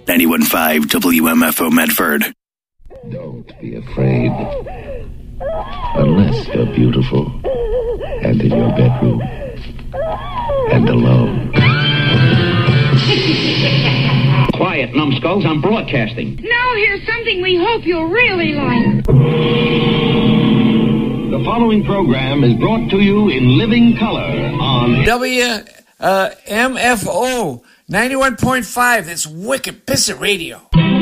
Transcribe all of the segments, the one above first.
91.5 WMFO Medford. Don't be afraid. Unless you're beautiful and in your bedroom and alone. Quiet, numbskulls. I'm broadcasting. Now here's something we hope you'll really like. The following program is brought to you in living color on WMFO 91.5. That's Wicked Pissant Radio.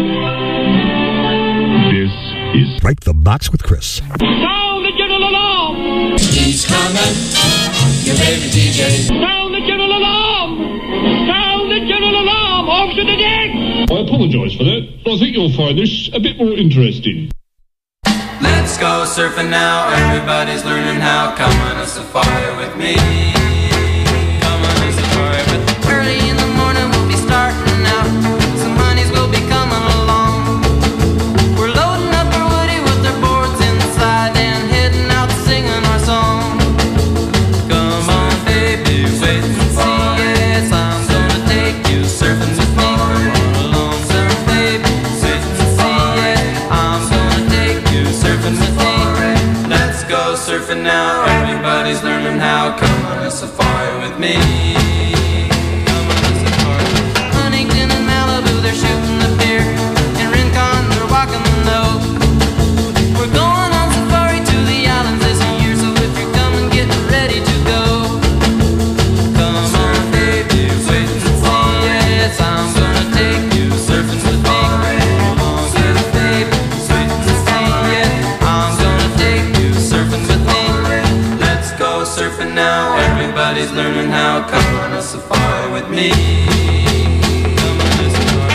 This is Break the Box with Chris. Sound the general alarm! He's coming, your baby DJ. Sound the general alarm! Sound the general alarm! Off to the deck! I apologise for that. I think you'll find this a bit more interesting. Let's go surfing now. Everybody's learning how. Come on a safari with me. Come on a safari with me. Early in the morning we'll be starting out. Some honeys will be coming along. We're loading up our woody with our boards inside and heading out singing our song. Come on, baby, wait and see. Yes, I'm gonna take you surfing with me. Come on along, surf, baby, wait and see. Yes, I'm gonna take you surfing with me. Let's go surfing now. Everybody's learning how. Come on a safari with me. Come on a safari. Huntington and Malibu, they're shooting the pier. In Rincon, they're walking the nose. We're going on safari to the islands this year, so if you're coming, get ready to go. Come on, baby, wait and see. Yes, I'm gonna take you surfing with me. Come on, get it, baby, wait and see. Yes, I'm gonna take you surfing with me. Let's go surfing now. Everybody's learning how. Come on a safari with me. Come on a safari.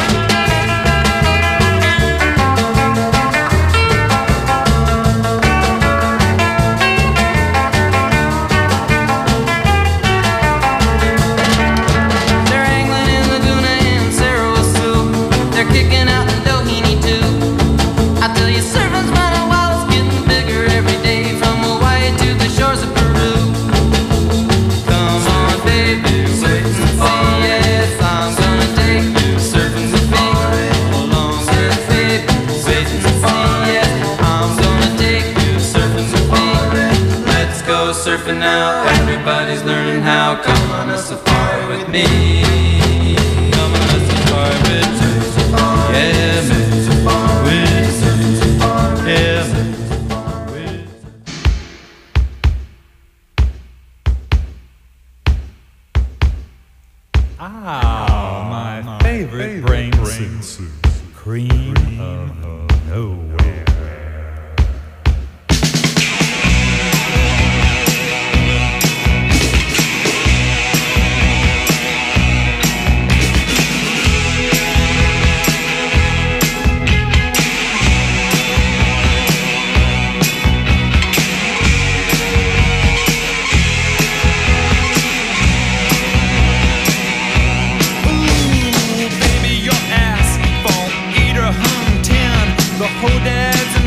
They're angling in Laguna and Sarasoo. They're kicking out in Doheny too. I tell you, surfing's running wild. It's getting bigger every day, from Hawaii to the shores of Peru. Come on, baby, wait and see. Yes, I'm gonna take you surfing with me. Along with baby, wait and see. Yes, I'm gonna take you surfing with me. Let's go surfing now. Everybody's learning how. Come on a safari with me. Come on a safari with me. Yeah, me. With me. Yeah, me. My favorite brain soup. Cream of nowhere. The whole dad's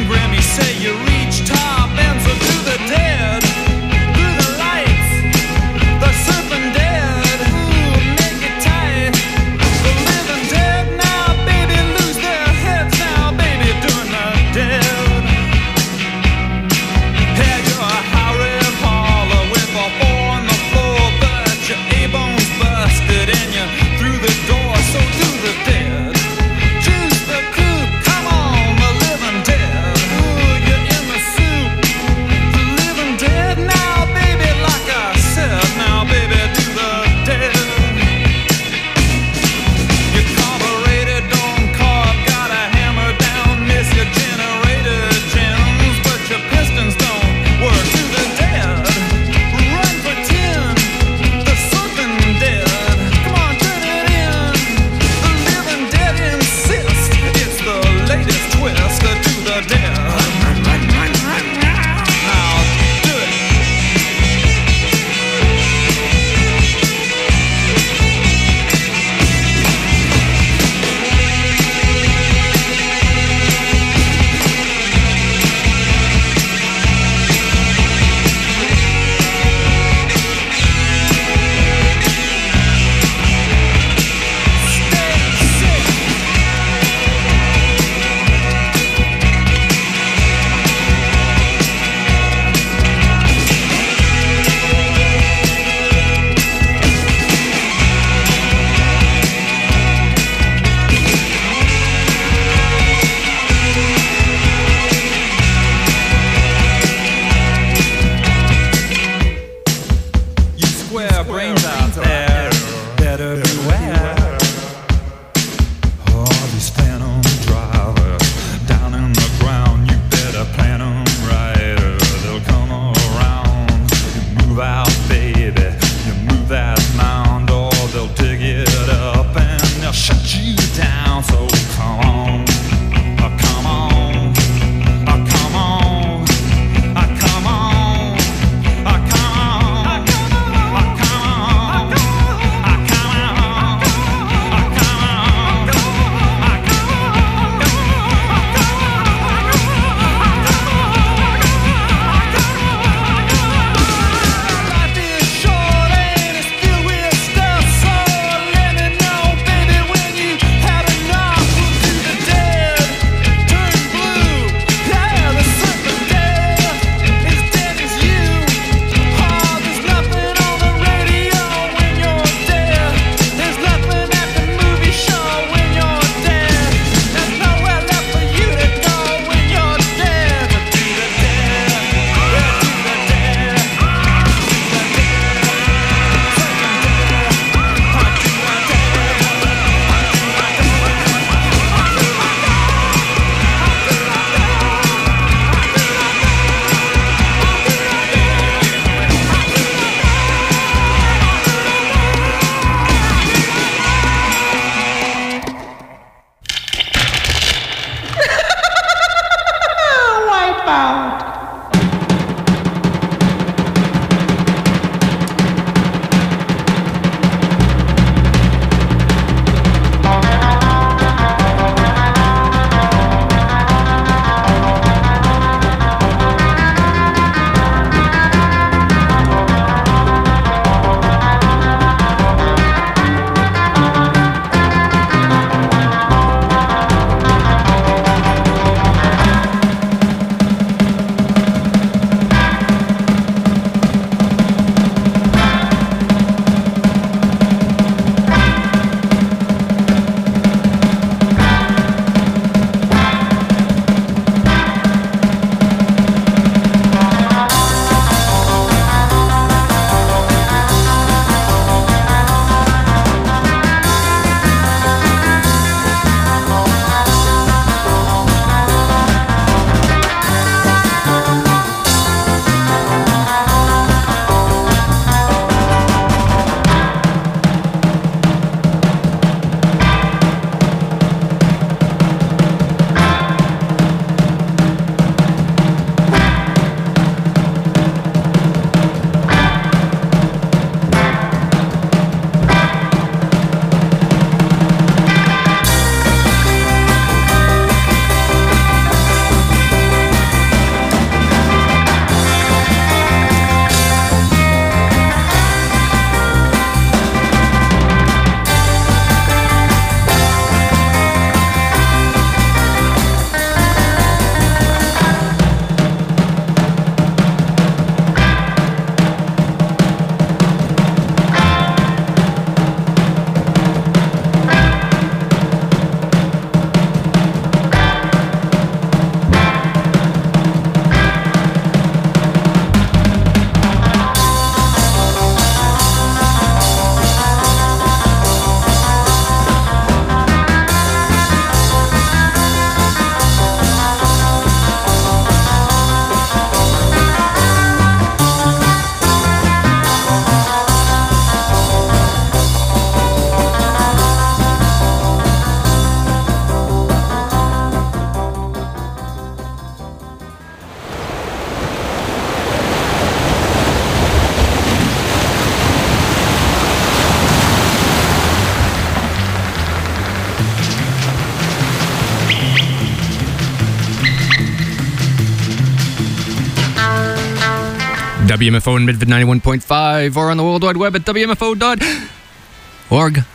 WMFO in Midford 91.5 or on the World Wide Web at WMFO.org.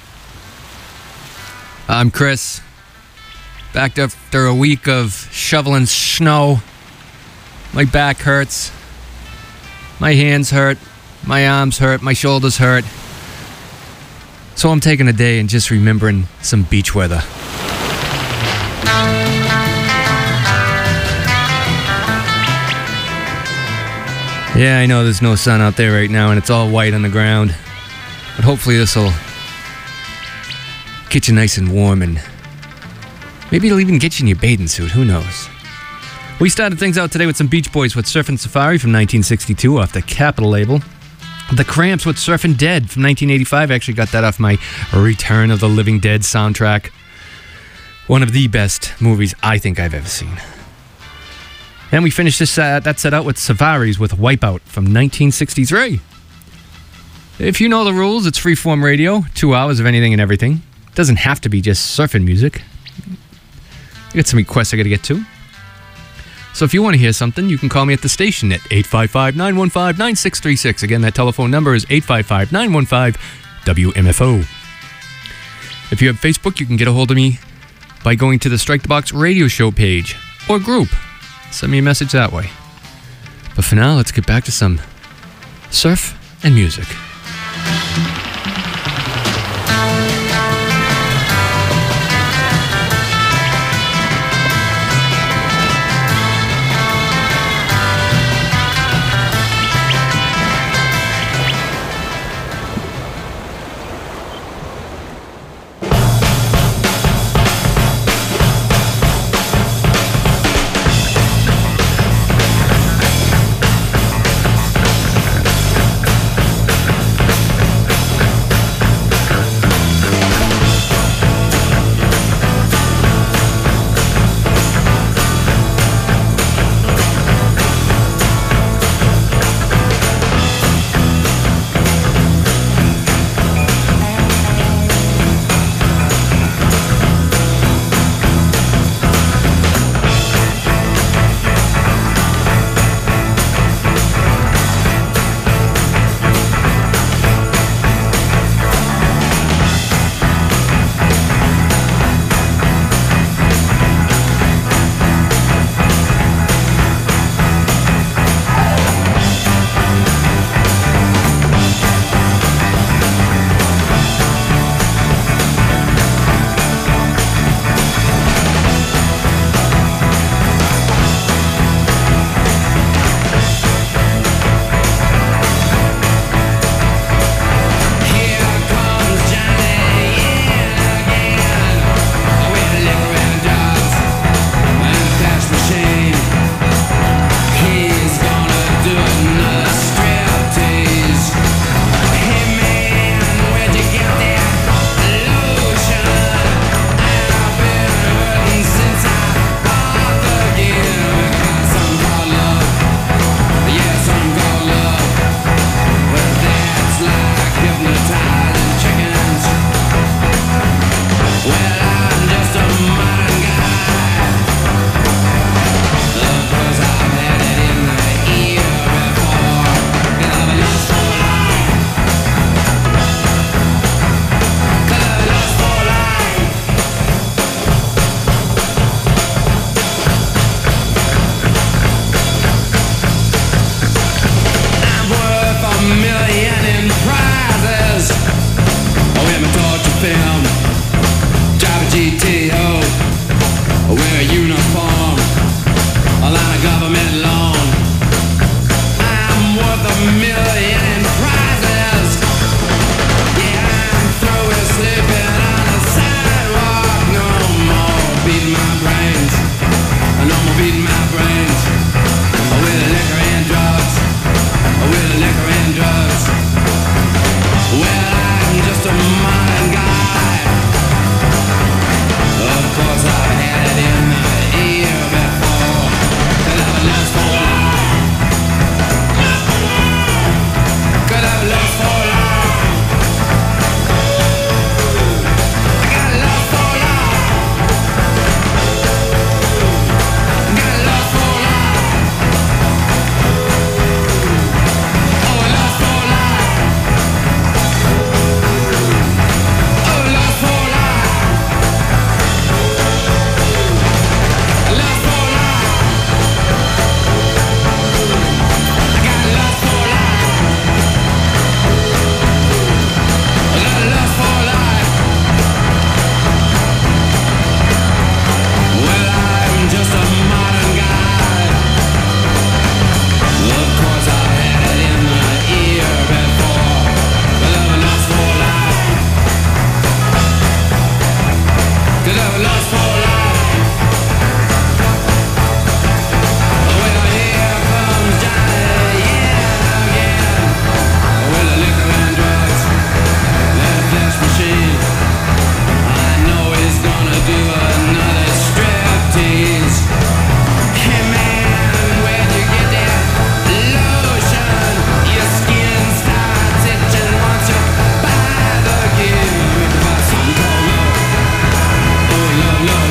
I'm Chris. Back after a week of shoveling snow. My back hurts. My hands hurt. My arms hurt. My shoulders hurt. So I'm taking a day and just remembering some beach weather. Yeah, I know there's no sun out there right now and it's all white on the ground. But hopefully this will get you nice and warm, and maybe it'll even get you in your bathing suit. Who knows? We started things out today with some Beach Boys with Surfin' Safari from 1962 off the Capitol label. The Cramps with Surfin' Dead from 1985. I actually got that off my Return of the Living Dead soundtrack. One of the best movies I think I've ever seen. And we finished that set out with Savaris with Wipeout from 1963. If you know the rules, it's freeform radio, 2 hours of anything and everything. Doesn't have to be just surfing music. I got some requests I got to get to. So if you want to hear something, you can call me at the station at 855-915-9636. Again, that telephone number is 855-915-WMFO. If you have Facebook, you can get a hold of me by going to the Strike the Box radio show page or group. Send me a message that way. But for now, let's get back to some surf and music. Love, love.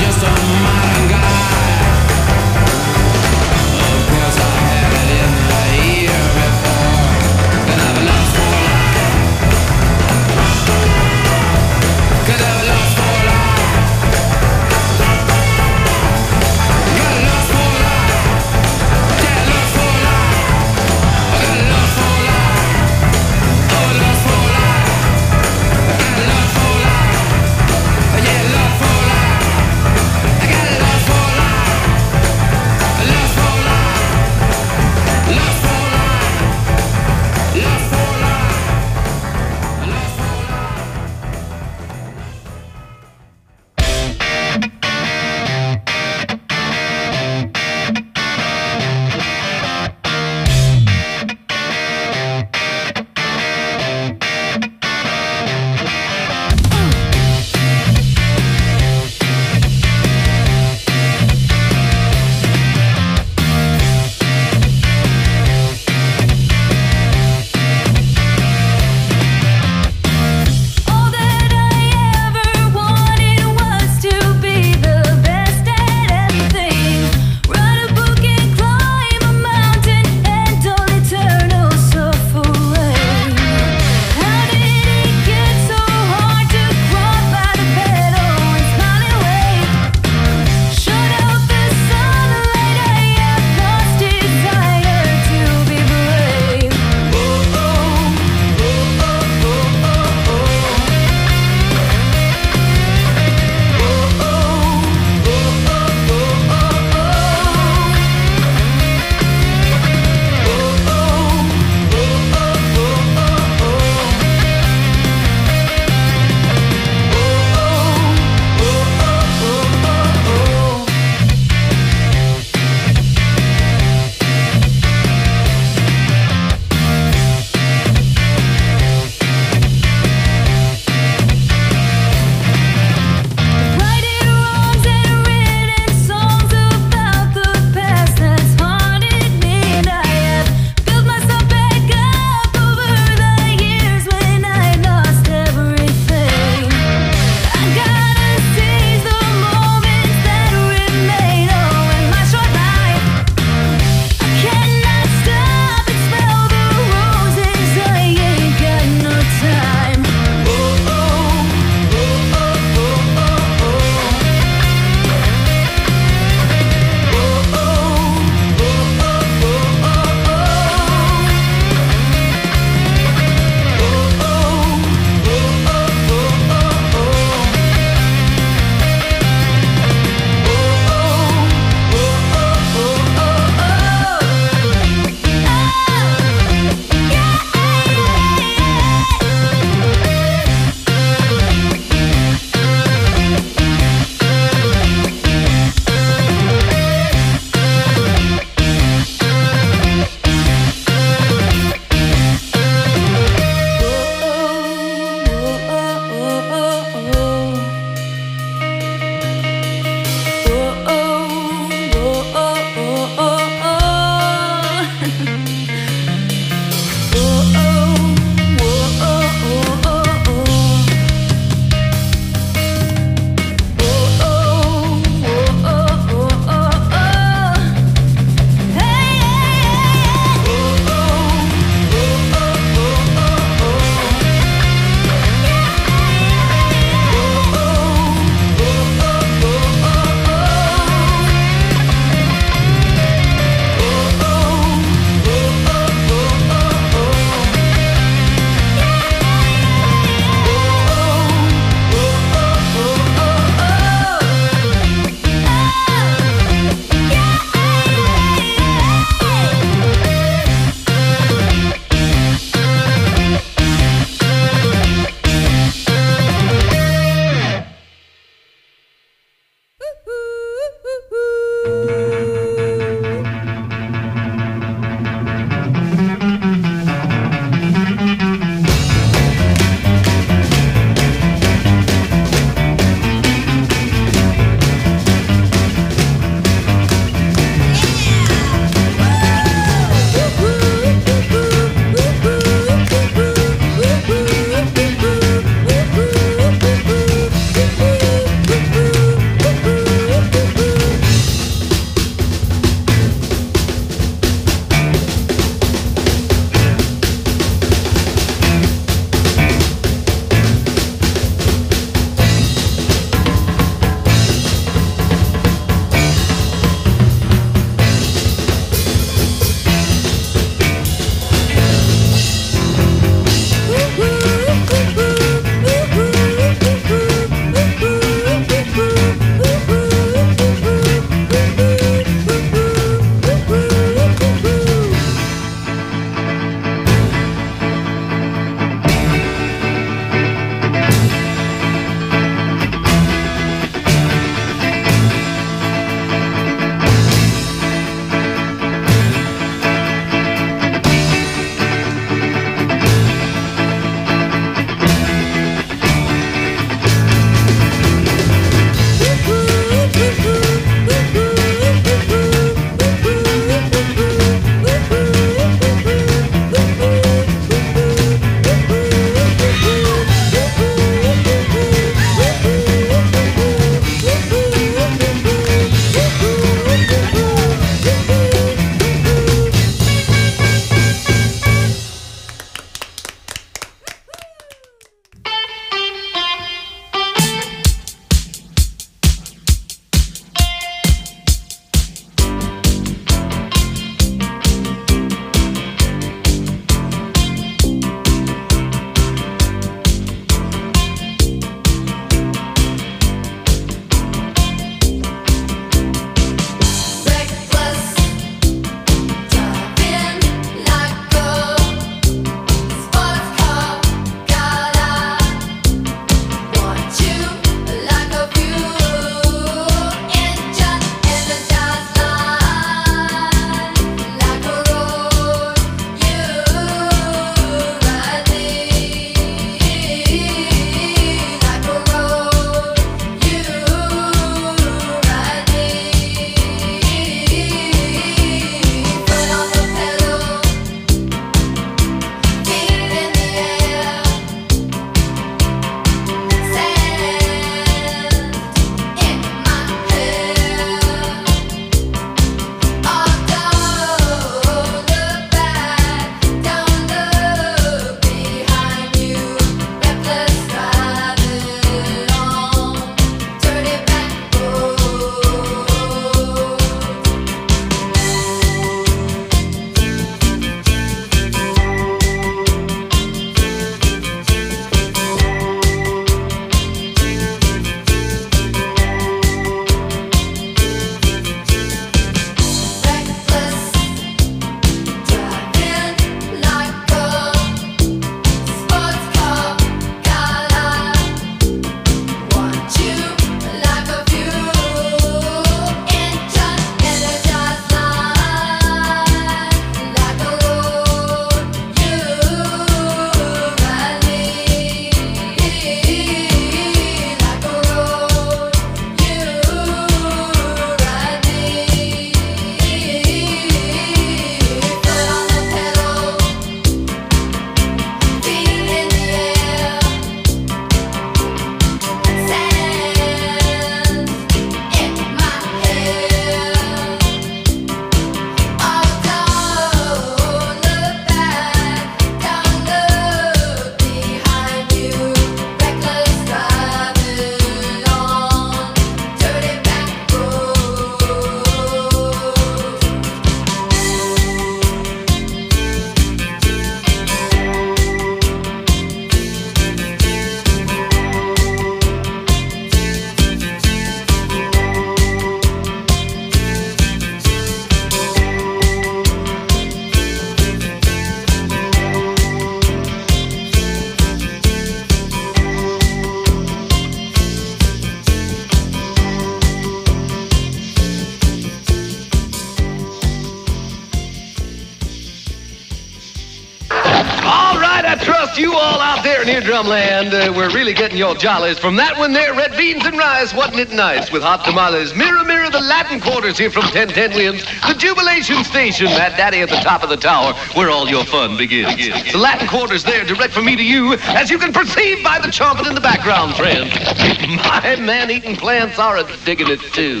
trust you all out there in Eardrum Land we're really getting your jollies from that one there, red beans and rice, wasn't it nice, with hot tamales. Mirror, mirror, the Latin Quarters here from 1010 Williams, the Jubilation Station, Matt Daddy at the top of the tower, where all your fun begins. The Latin Quarters there, direct from me to you, as you can perceive by the chomping in the background, friends. My man-eating plants are digging it, too.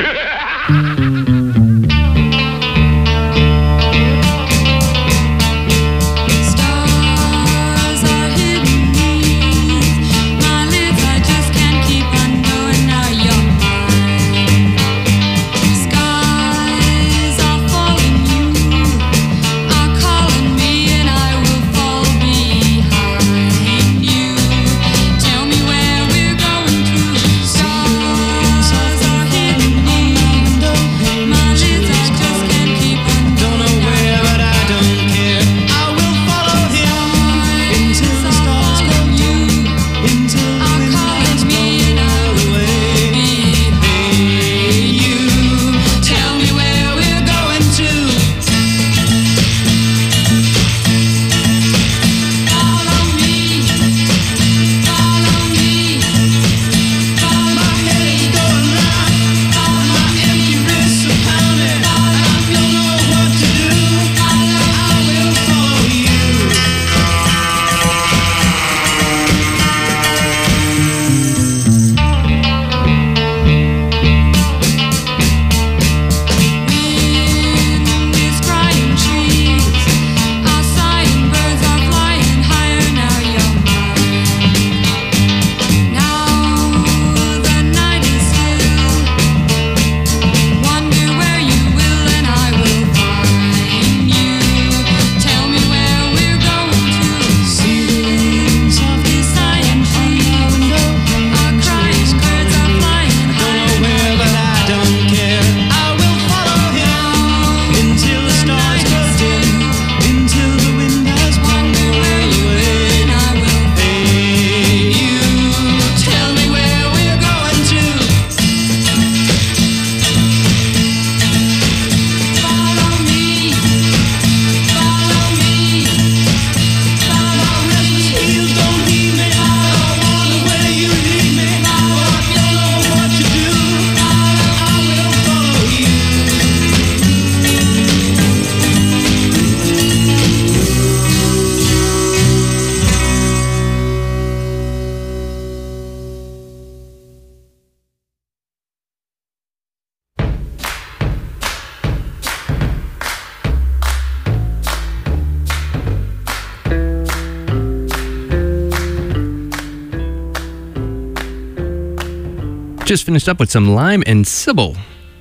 Just finished up with some Lime and Sybil.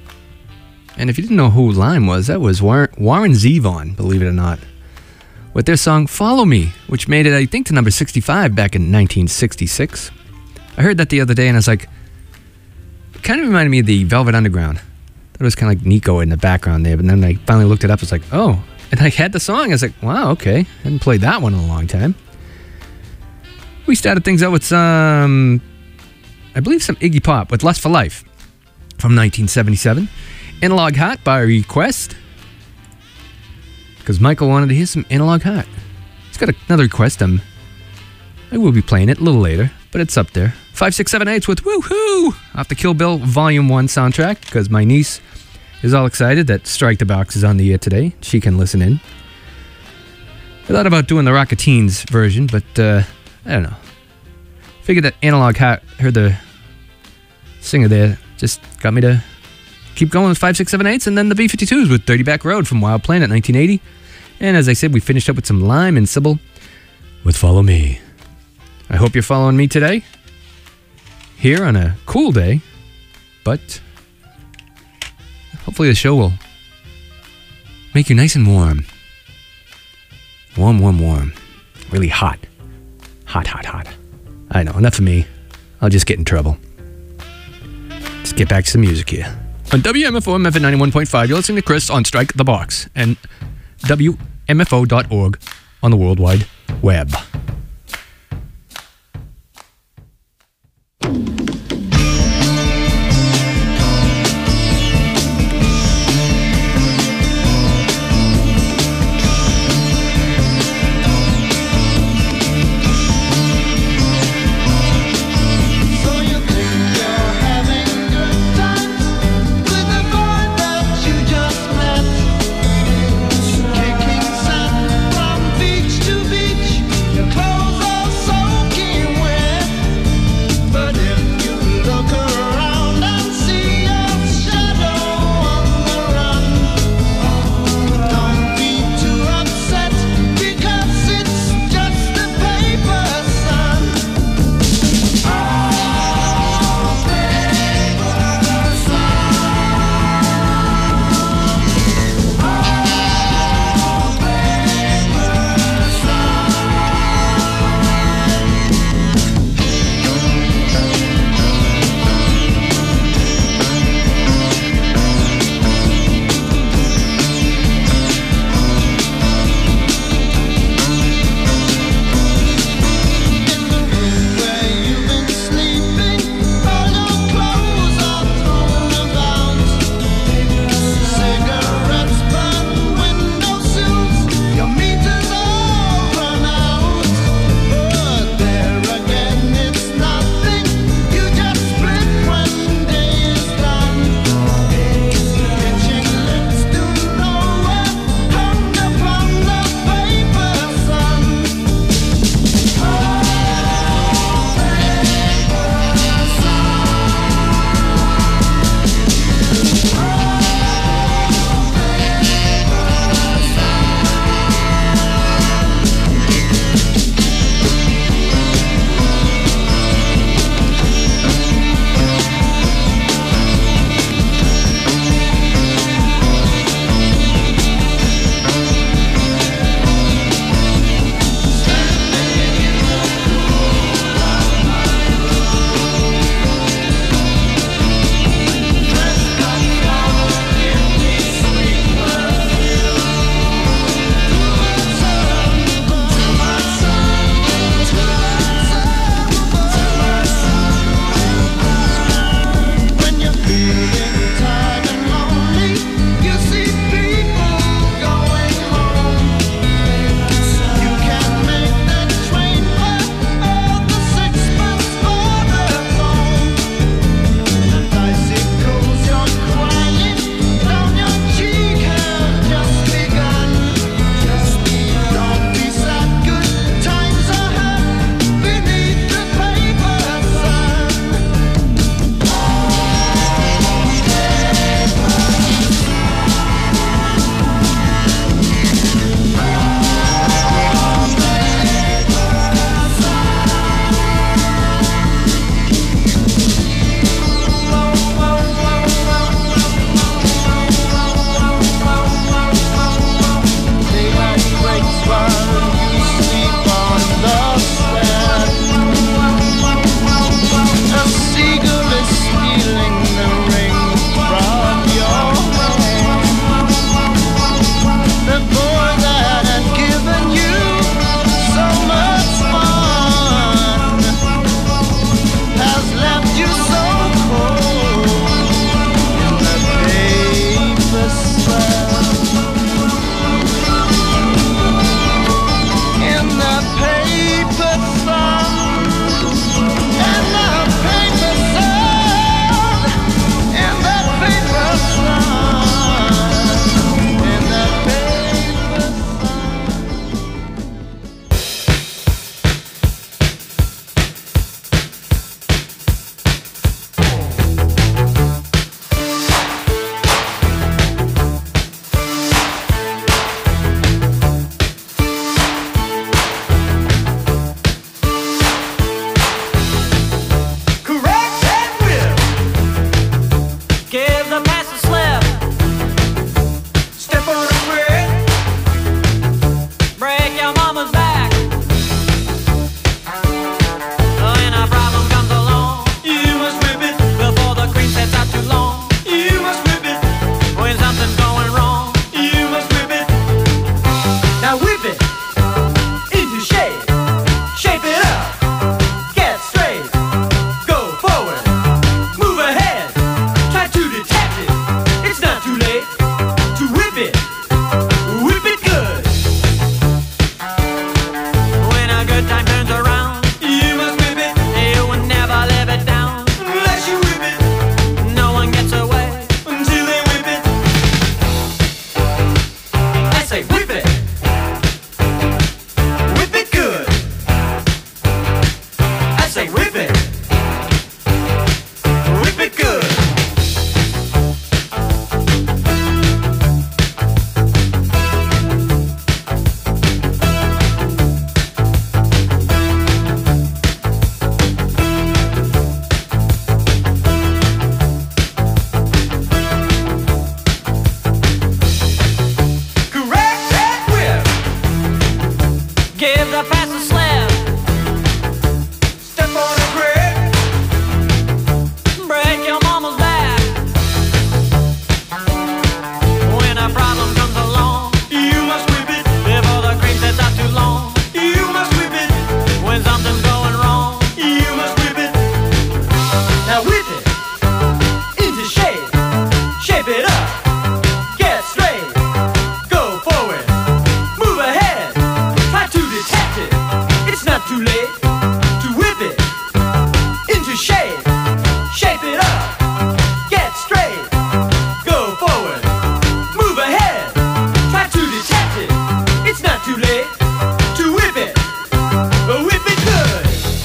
And if you didn't know who Lime was, that was Warren Zevon, believe it or not, with their song Follow Me, which made it, I think, to number 65 back in 1966. I heard that the other day and I was like, it kind of reminded me of the Velvet Underground. It was kind of like Nico in the background there, but then I finally looked it up. I was like, oh, and I had the song. I was like, wow, okay. Hadn't played that one in a long time. We started things out with some, I believe, some Iggy Pop with Lust for Life from 1977. Analog Heart by request, because Michael wanted to hear some Analog Heart. He's got another request. I will be playing it a little later, but it's up there. 5678's with Woohoo off the Kill Bill Volume 1 soundtrack, because my niece is all excited that Strike the Box is on the air today. She can listen in. I thought about doing the Rocketeens version, but I don't know. Figured that Analog Heart, heard the singer there, just got me to keep going with 5678s, and then the B-52s with Dirty Back Road from Wild Planet 1980. And as I said, we finished up with some Lime and Sybil with Follow Me. I hope you're following me today, here on a cool day, but hopefully the show will make you nice and warm. Warm, warm, warm. Really hot. Hot, hot, hot. I know, enough of me. I'll just get in trouble. Let's get back to some music here. On WMFO MF 91.5, you're listening to Chris on Strike the Box and WMFO.org on the World Wide Web. good time turns around, you must whip it. You will never live it down unless you whip it. No one gets away until they whip it. I say whip it. Whip it good. I say whip it. Whip it good. Give the pass a slap. Step on a brick. Break your mama's back. When a problem comes along, you must whip it. Before the cream sets out too long, you must whip it. When something's going wrong, you must whip it. Now whip it into shape. Shape it up. Get straight. Go forward. Move ahead. Try to detect it. It's not too late to whip it into shape. Shape it up. Get straight. Go forward. Move ahead. Try to detect it. It's not too late to whip it. Whip it good.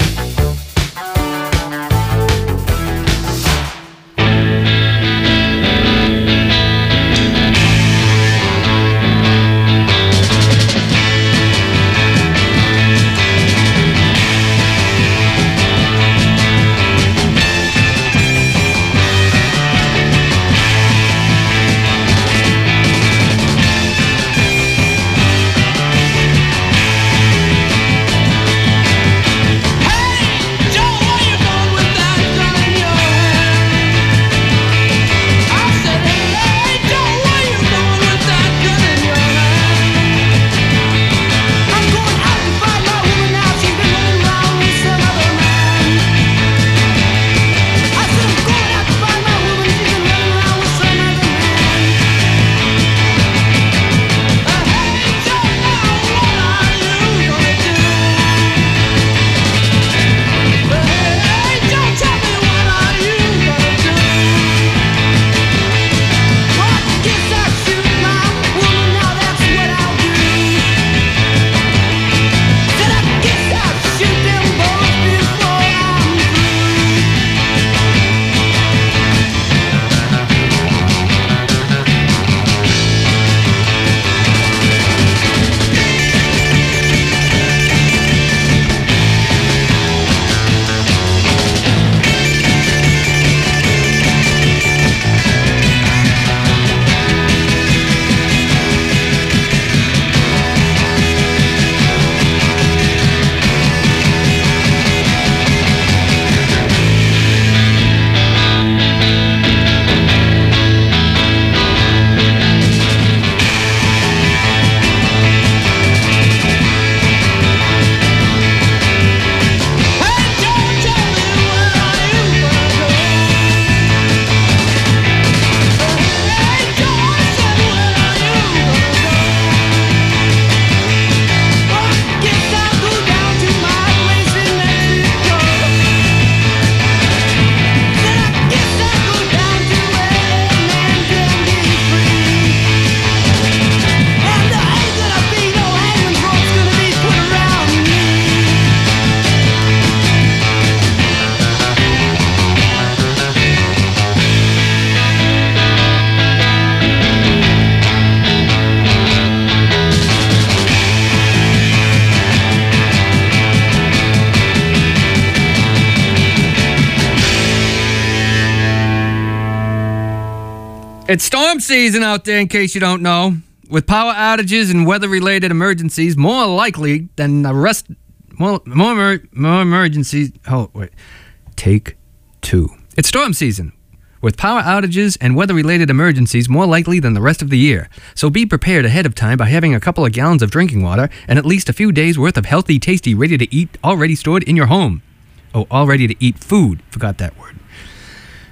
It's storm season out there, in case you don't know. With power outages and weather-related emergencies more likely than the rest... More emergencies... Oh, wait. Take two. It's storm season. With power outages and weather-related emergencies more likely than the rest of the year. So be prepared ahead of time by having a couple of gallons of drinking water and at least a few days' worth of healthy, tasty, ready-to-eat already stored in your home. Oh, all ready-to-eat food. Forgot that word.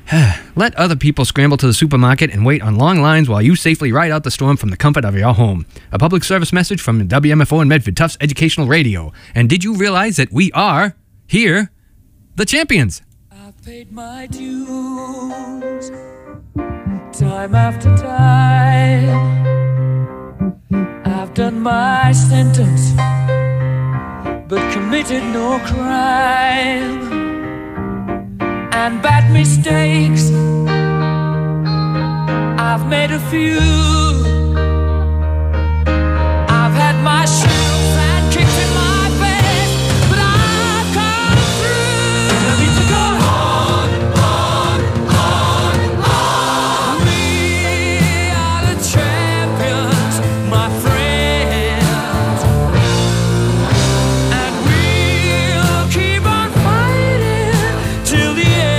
Let other people scramble to the supermarket and wait on long lines while you safely ride out the storm from the comfort of your home. A public service message from WMFO and Medford, Tufts Educational Radio. And did you realize that we are, here, the champions? I've paid my dues, time after time. I've done my sentence, but committed no crime. And bad mistakes, I've made a few. I've had my shadows and kicks in my face, but I've come through. I need to go on. We are the champions, my friends, and we'll keep on fighting till the end.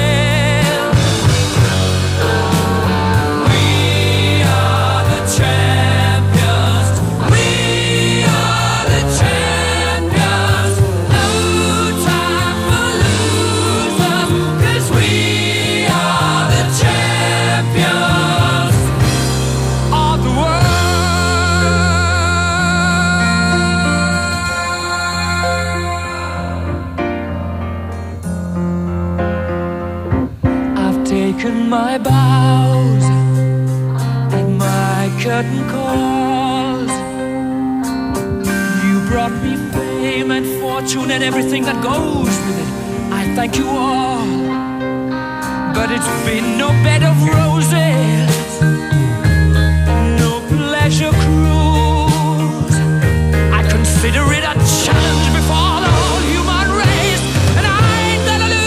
My bows and my curtain calls. You brought me fame and fortune and everything that goes with it. I thank you all, but it's been no bed of roses, no pleasure cruise. I consider it a challenge before the whole human race, and I ain't gonna lose.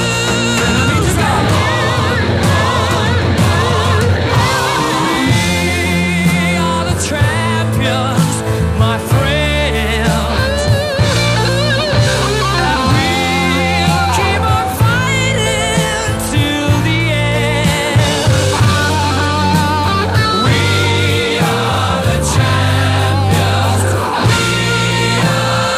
Champions, my friends, and we'll keep on fighting till the end. We are the champions. We are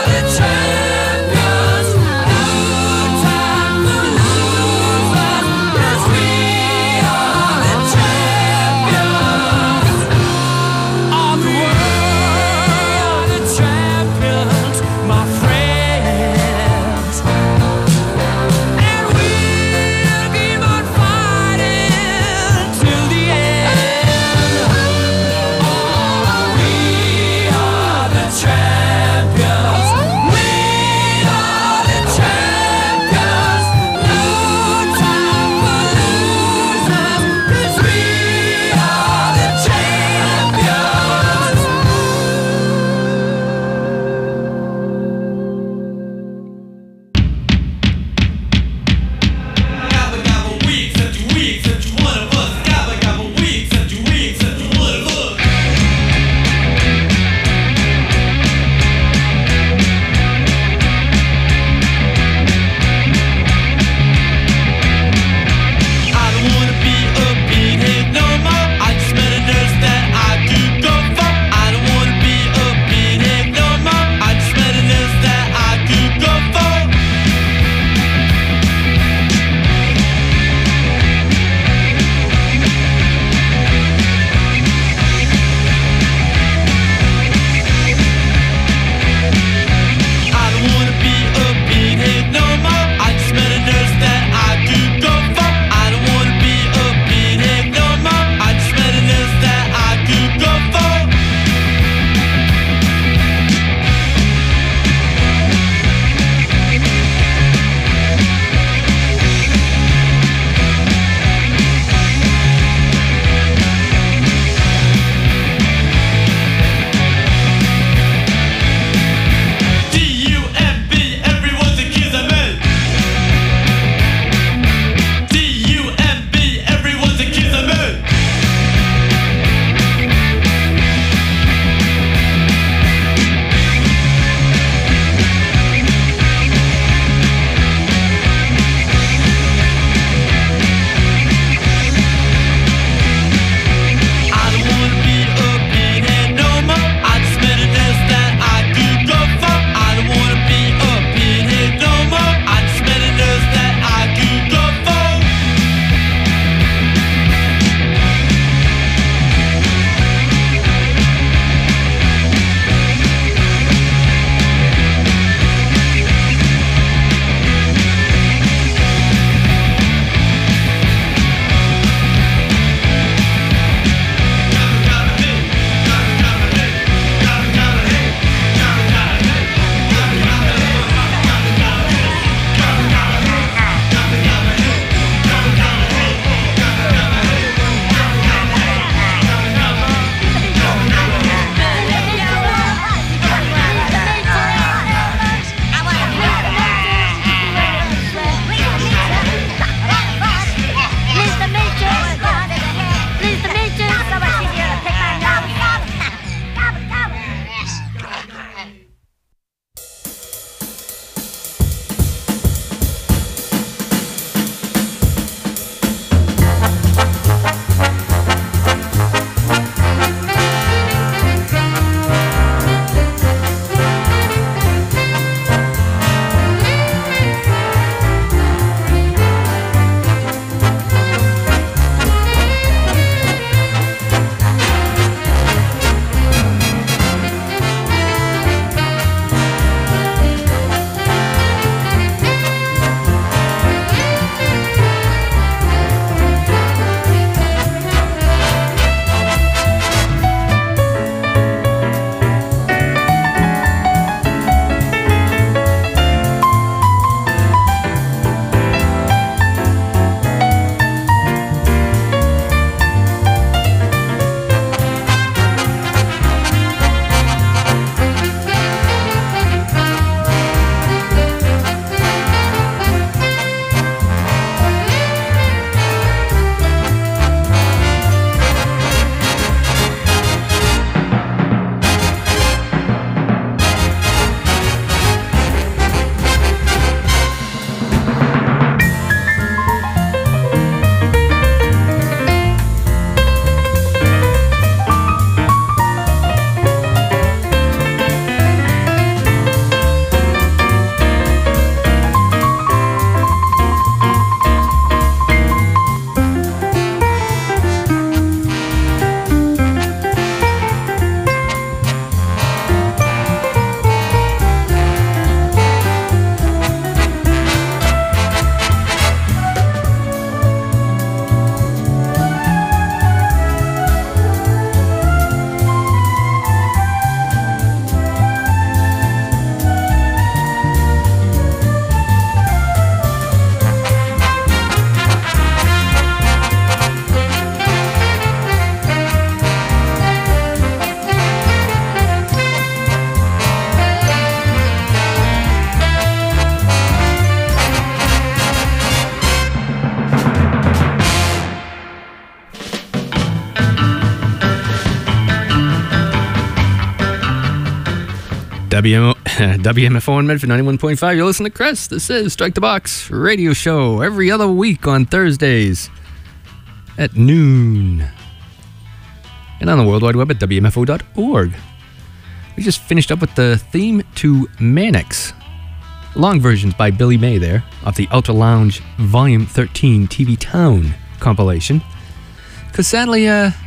WMFO in Medford 91.5. You're listening to Chris. This is Strike the Box radio show every other week on Thursdays at noon. And on the World Wide Web at WMFO.org. We just finished up with the theme to Mannix. Long versions by Billy May there, off the Ultra Lounge Volume 13 TV Town compilation. Because sadly,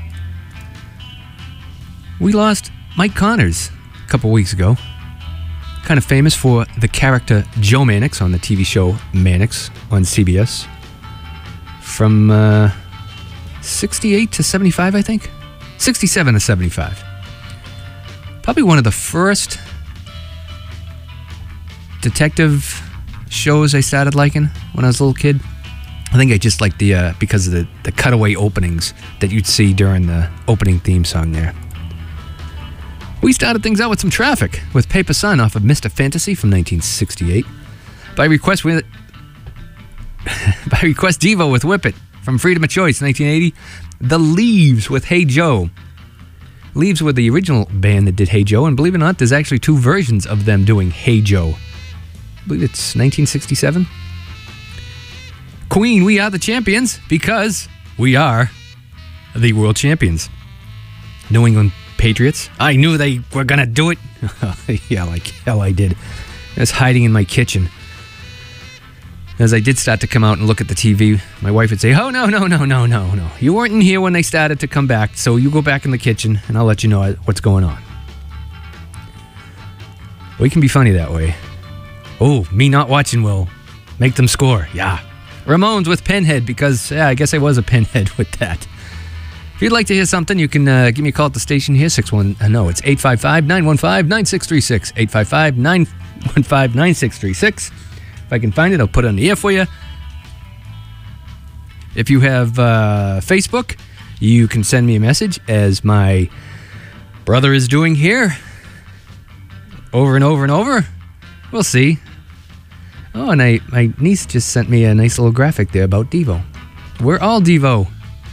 we lost Mike Connors a couple weeks ago. Kind of famous for the character Joe Mannix on the TV show Mannix on CBS. From 68 to 75, I think? 67 to 75. Probably one of the first detective shows I started liking when I was a little kid. I think I just liked because of the cutaway openings that you'd see during the opening theme song there. We started things out with some Traffic with Paper Sun off of Mr. Fantasy from 1968. By request, Devo with Whip It from Freedom of Choice 1980. The Leaves with Hey Joe. Leaves were the original band that did Hey Joe, and believe it or not, there's actually two versions of them doing Hey Joe. I believe it's 1967. Queen, We Are the Champions, because we are the world champions. New England Patriots. I knew they were going to do it. Yeah, like hell I did. I was hiding in my kitchen. As I did start to come out and look at the TV, my wife would say, oh, no. You weren't in here when they started to come back, so you go back in the kitchen and I'll let you know what's going on. We can be funny that way. Oh, me not watching will make them score. Yeah. Ramones with Pinhead, because I guess I was a pinhead with that. If you'd like to hear something, you can give me a call at the station here, it's 855-915-9636, 855-915-9636. If I can find it, I'll put it on the air for you. If you have Facebook, you can send me a message, as my brother is doing here, over and over and over. We'll see. Oh, and my niece just sent me a nice little graphic there about Devo. We're all Devo.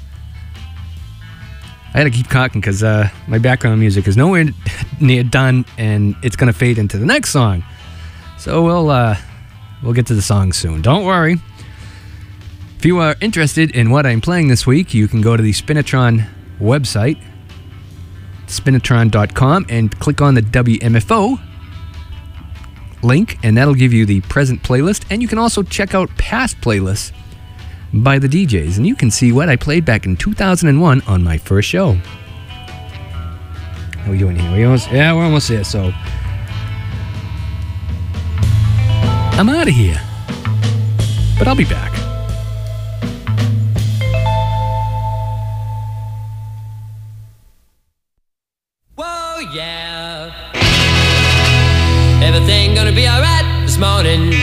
I had to keep talking because my background music is nowhere near done, and it's going to fade into the next song. So we'll get to the song soon. Don't worry. If you are interested in what I'm playing this week, you can go to the Spinatron website, spinatron.com, and click on the WMFO link, and that'll give you the present playlist. And you can also check out past playlists by the DJs, and you can see what I played back in 2001 on my first show. How are we doing here? We're almost there, so I'm out of here. But I'll be back. Whoa, yeah. Everything gonna be alright this morning.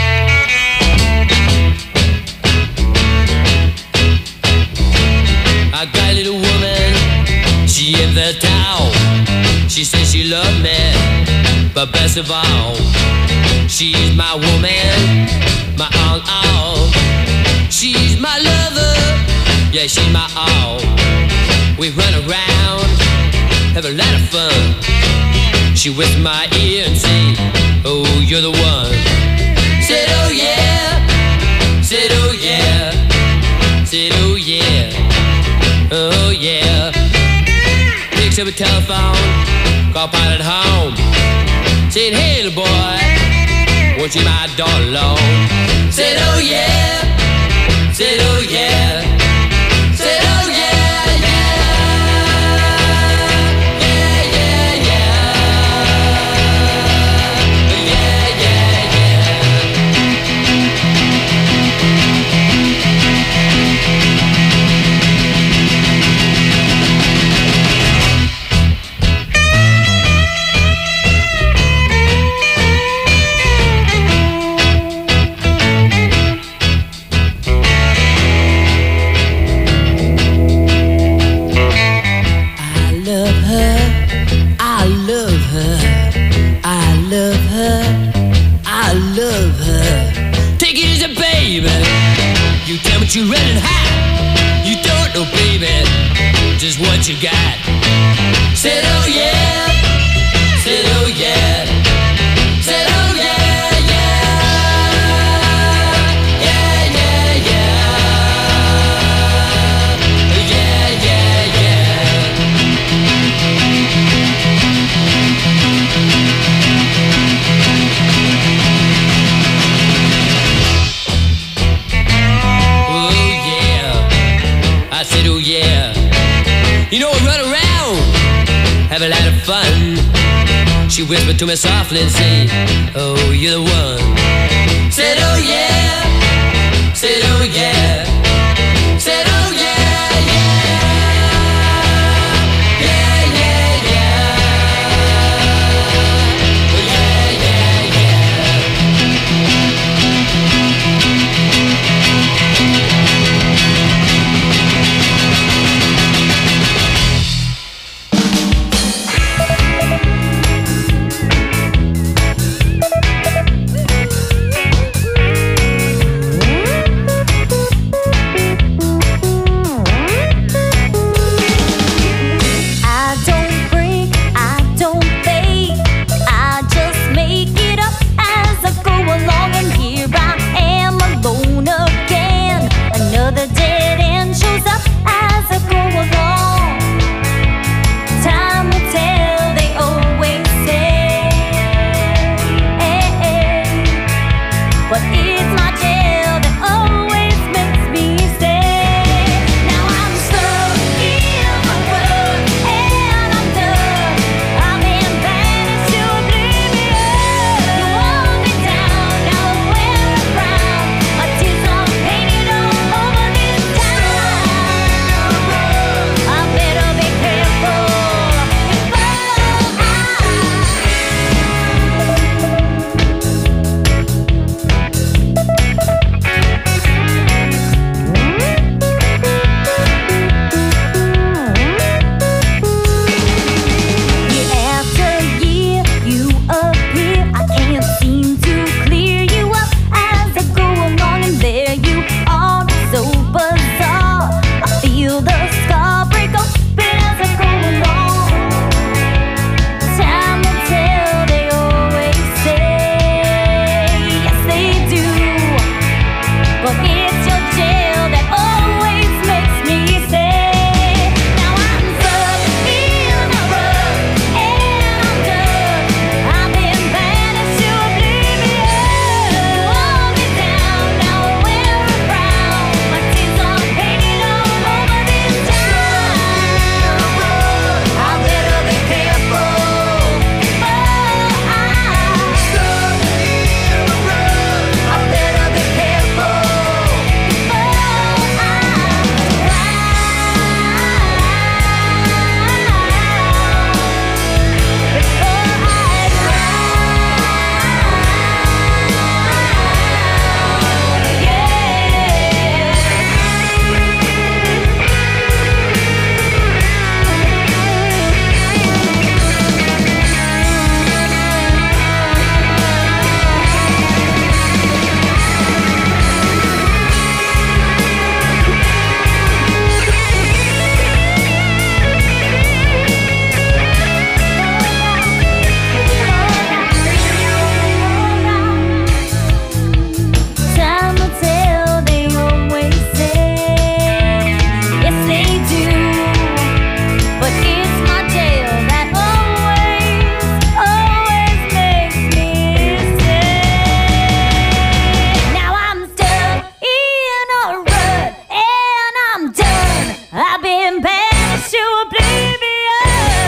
I got a little woman, she in the town. She says she loved me, but best of all, she's my woman, my all. She's my lover, yeah, she's my all. We run around, have a lot of fun. She whispers in my ear and say, oh, you're the one. Said, oh yeah, said, oh yeah, said, oh yeah. Oh yeah. Picks up a telephone, call pilot home. Said, hey little boy, won't you my daughter alone? Said, oh yeah. Said, oh yeah. Said, oh yeah, yeah. Yeah, yeah, yeah. Yeah, yeah, yeah. But you running high, you don't know, baby, just what you got. Said, oh yeah, said, oh yeah. fun. She whispered to me softly and said, oh, you're the one. Said, oh yeah. Said, oh yeah. Said, oh yeah, yeah. Yeah, yeah, yeah. Oh yeah, yeah,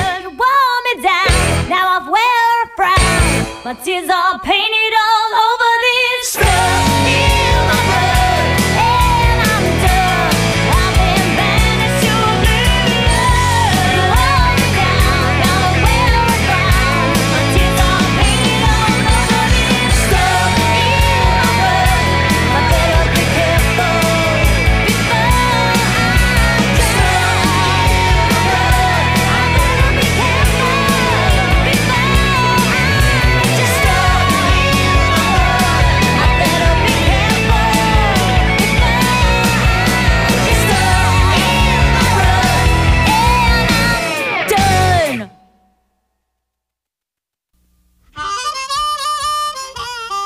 My tears are painted all over